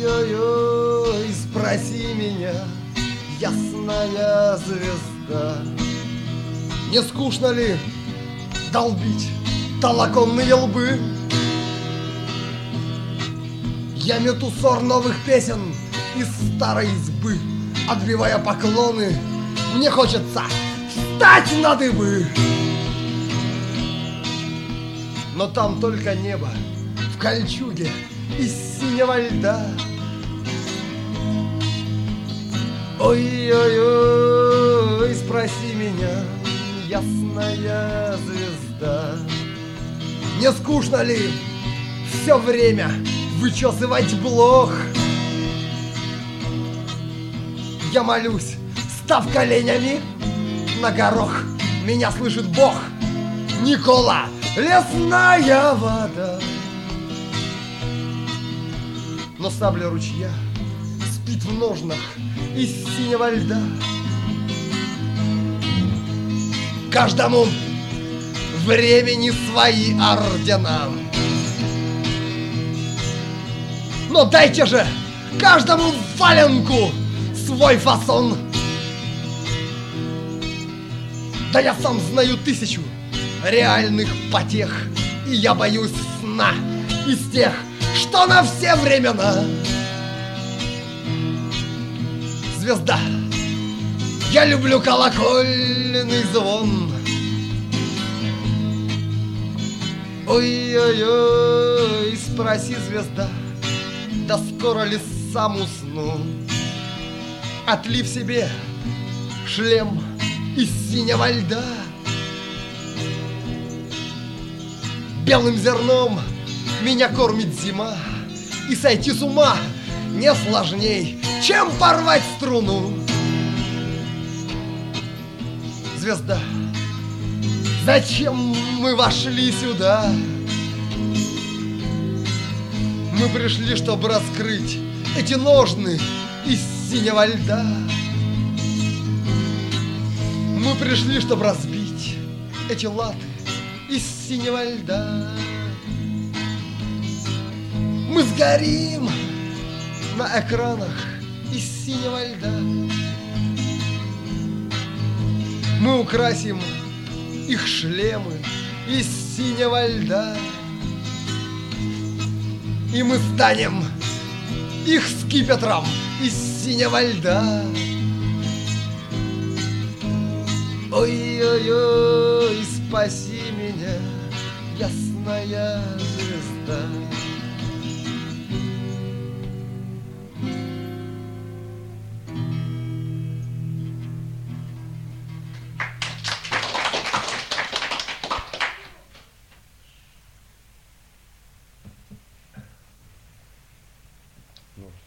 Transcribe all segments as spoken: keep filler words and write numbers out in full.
Ой-ой-ой, спроси меня, ясная звезда, не скучно ли долбить толоконные лбы? Я мету сор новых песен из старой избы, отбивая поклоны, мне хочется встать на дыбы. Но там только небо в кольчуге из синего льда. Ой-ой-ой, спроси меня, ясная звезда, не скучно ли все время вычесывать блох? Я молюсь, став коленями на горох, меня слышит Бог. Никола, лесная вода. Но сабля ручья спит в ножнах из синего льда. Каждому времени свои ордена. Но дайте же каждому валенку свой фасон. Да я сам знаю тысячу реальных потех, и я боюсь сна из тех, что на все времена. Звезда, я люблю колокольный звон. Ой-ой-ой, спроси, звезда, да скоро ли сам усну? Отлив себе шлем из синего льда. Белым зерном меня кормит зима, и сойти с ума не сложней, чем порвать струну. Звезда, зачем мы вошли сюда? Мы пришли, чтобы раскрыть эти ножны из синего льда. Мы пришли, чтобы разбить эти латы из синего льда. Мы сгорим на экранах из синего льда. Мы украсим их шлемы из синего льда. И мы станем их скипетром из синего льда. Ой-ой-ой, спаси меня, ясная звезда. Ну,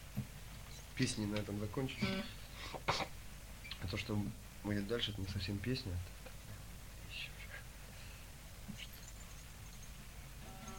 песни на этом закончили. А то, что будет дальше, это не совсем песня.